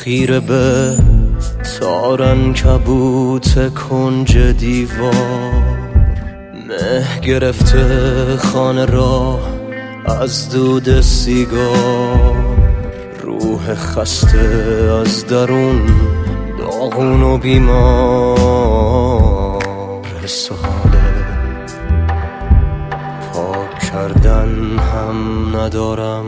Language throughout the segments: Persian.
خیره به تار عنکبوت کنج دیوار، مه گرفته خانه را از دود سیگار، روح خسته از درون داغون و بیمار، حس و حال پاک کردن هم ندارم.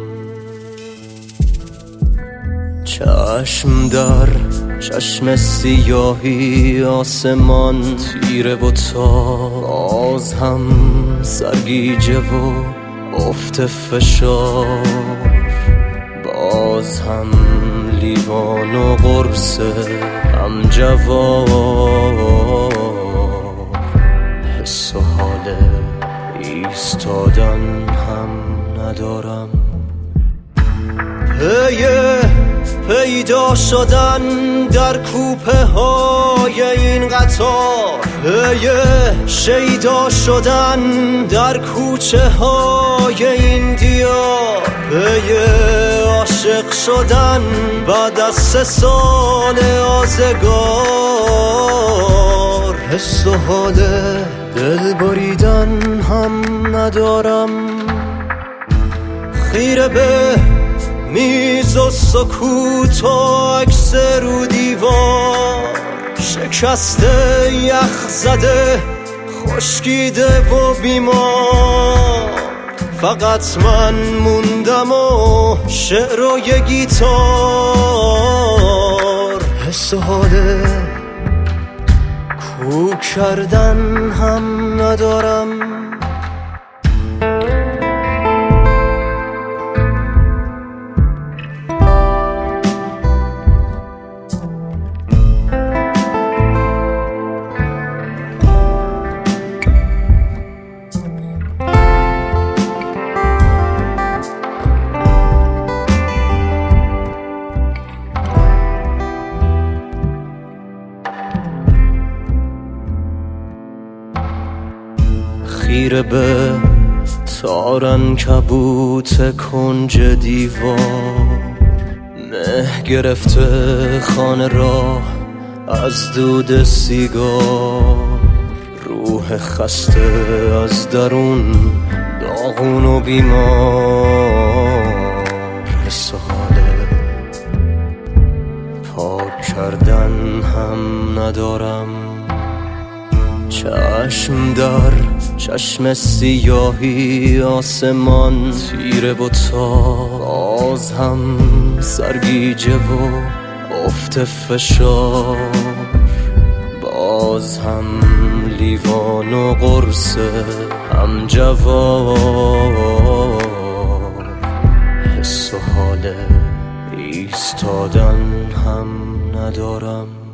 چشم در چشم سیاهی آسمان تیره و تار، باز هم سرگیجه و افت فشار، باز هم لیوان و قرص هم جواب، حس و حال ایستادن هم ندارم. پیدا شدن در کوپه های این قطار، شیدا شدن در کوچه های این دیار، عاشق شدن بعد از 3 سال آزگار، حس و حال دل بریدن هم ندارم. خیره به میز و سکوت و عکس رو دیوار، شکسته یخ زده خشکیده و بیمار، فقط من موندم و شعر و یه گیتار، حس و حال کوک کردن هم ندارم. خیره به تار عنکبوت کنج دیوار، مه گرفته خانه را از دود سیگار، روح خسته از درون داغون و بیمار، حس و حال پاک کردن هم ندارم. چشم در چشم سیاهی آسمان تیره و تار، باز هم سرگیجه و افت فشار، باز هم لیوان و قرص هم جواب، حس و حال ایستادن هم ندارم.